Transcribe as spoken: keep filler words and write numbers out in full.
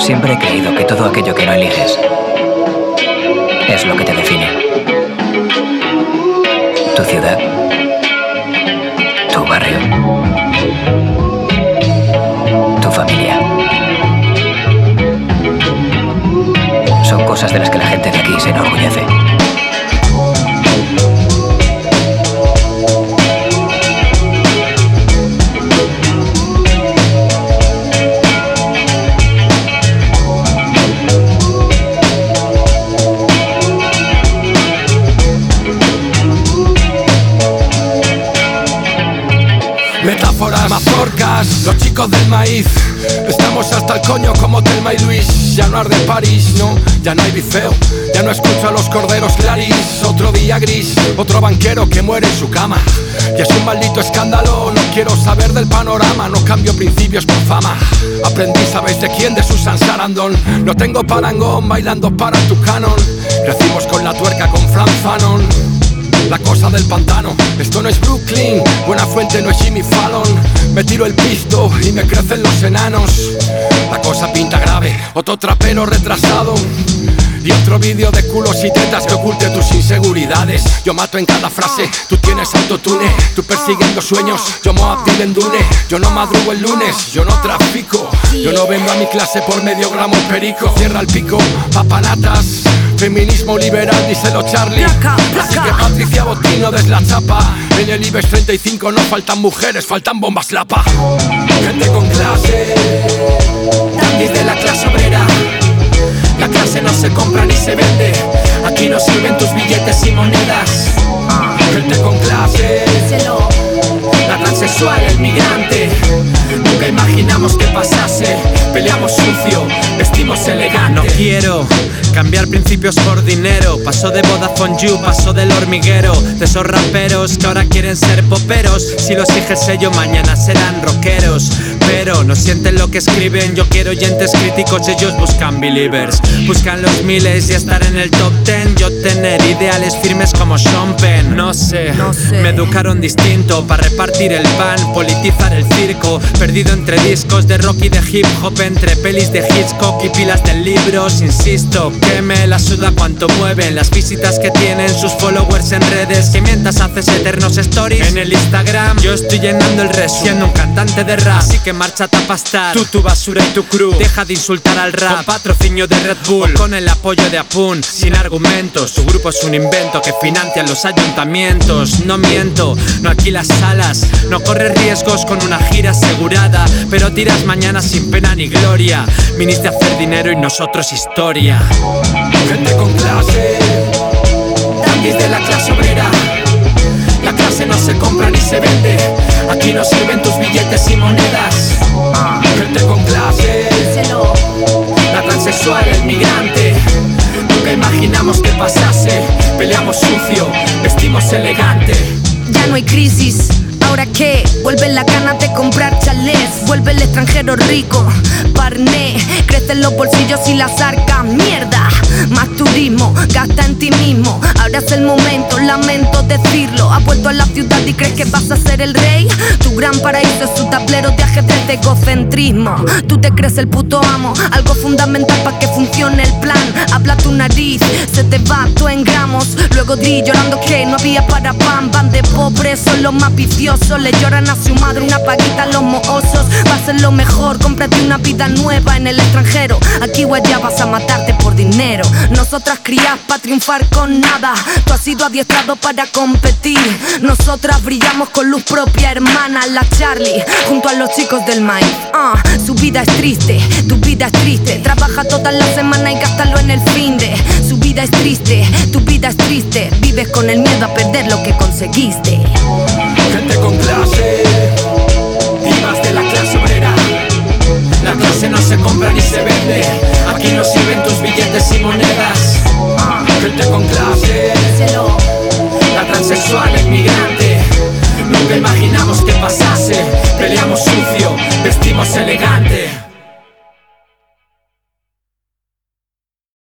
Siempre he creído que todo aquello que no eliges es lo que te define. Tu ciudad, tu barrio, tu familia. Son cosas de las que la gente de aquí se enorgullece. Metáforas, mazorcas, los chicos del maíz. Estamos hasta el coño como Telma y Luis. Ya no arde París, no, ya no hay bifeo. Ya no escucho a los corderos Claris. Otro día gris, otro banquero que muere en su cama. Y es un maldito escándalo, no quiero saber del panorama. No cambio principios por fama. Aprendí, ¿sabéis de quién? De Susan Sarandon. No tengo parangón bailando para tu canon. Crecimos con la tuerca con Franz Fanon. La cosa del pantano, esto no es Brooklyn. Buena fuente no es Jimmy Fallon. Me tiro el pisto y me crecen los enanos. La cosa pinta grave, otro trapero retrasado. Y otro vídeo de culos y tetas que oculte tus inseguridades. Yo mato en cada frase, tú tienes autotune. Tú persiguiendo sueños, yo Moab Dylan Dune. Yo no madrugo el lunes, yo no trafico. Yo no vendo a mi clase por medio gramo perico. Cierra el pico, papanatas. Feminismo liberal, díselo Charlie. Así que Patricia Botino des la chapa. En el IBEX treinta y cinco no faltan mujeres, faltan bombas lapa. Gente con clase, dandies de la clase obrera. La clase no se compra ni se vende. Aquí no sirven tus billetes y monedas. Gente con clase, la transexual, el migrante. Nunca imaginamos que pasase. Peleamos sucio, vestimos elegante. No quiero cambiar principios por dinero. Paso de Vodafone You, paso del hormiguero. De esos raperos que ahora quieren ser poperos. Si lo exige el sello, mañana serán rockeros. Pero no sienten lo que escriben. Yo quiero oyentes críticos, ellos buscan believers. Buscan los miles y estar en el top ten. Yo tener ideales firmes como Sean Penn. No sé, no sé. Me educaron distinto para repartir el pan, politizar el circo. Perdido entre discos de rock y de hip hop, entre pelis de Hitchcock y pilas de libros. Insisto, que me la suda cuánto mueven las visitas que tienen sus followers en redes. Que mientras haces eternos stories en el Instagram, yo estoy llenando el resto, siendo un cantante de rap. Así que márchate a pastar, tú, tu basura y tu crew. Deja de insultar al rap con patrocinio de Red Bull o con el apoyo de Apun. Sin argumentos, su grupo es un invento que financian los ayuntamientos. No miento, no alquilas salas, no corres riesgos con una gira asegurada, pero tiras mañana sin pena ni gloria. Viniste a hacer dinero y nosotros historia. Gente con clase, dandies de la clase obrera. La clase no se compra ni se vende. Aquí no sirven tus billetes y monedas. Gente con clase, la transexual, el migrante. Nunca imaginamos que pasase. Peleamos sucio, vestimos elegante. Ya no hay crisis. ¿Ahora qué? Vuelve la ganas de comprar chalés. Vuelve el extranjero rico, parné. Crecen los bolsillos y las arcas. Mierda, más turismo, gasta en ti mismo. Ahora es el momento, lamento decirlo. Has vuelto a la ciudad y crees que vas a ser el rey. Tu gran paraíso es su tablero de ajedrez de egocentrismo. Tú te crees el puto amo, algo fundamental para que funcione el plan. Habla tu nariz, se te va todo en gramos. Luego di llorando que no había para pan. Van de pobres, son los más viciosos. Le lloran a su madre una paguita a los mohosos. Va a ser lo mejor, cómprate una vida nueva en el extranjero. Aquí o allá vas a matarte por dinero. Nosotras crías para triunfar con nada. Tú has sido adiestrado para competir. Nosotras brillamos con luz propia, hermana. La Charlie, junto a los chicos del maíz. uh, Su vida es triste, tu vida es triste. Trabaja toda la semana y gástalo en el finde. Su vida es triste, tu vida es triste. Vives con el miedo a perder lo que conseguiste. Gente con clase, divas de la clase obrera. La clase no se compra ni se vende. Aquí no sirven tus billetes y monedas.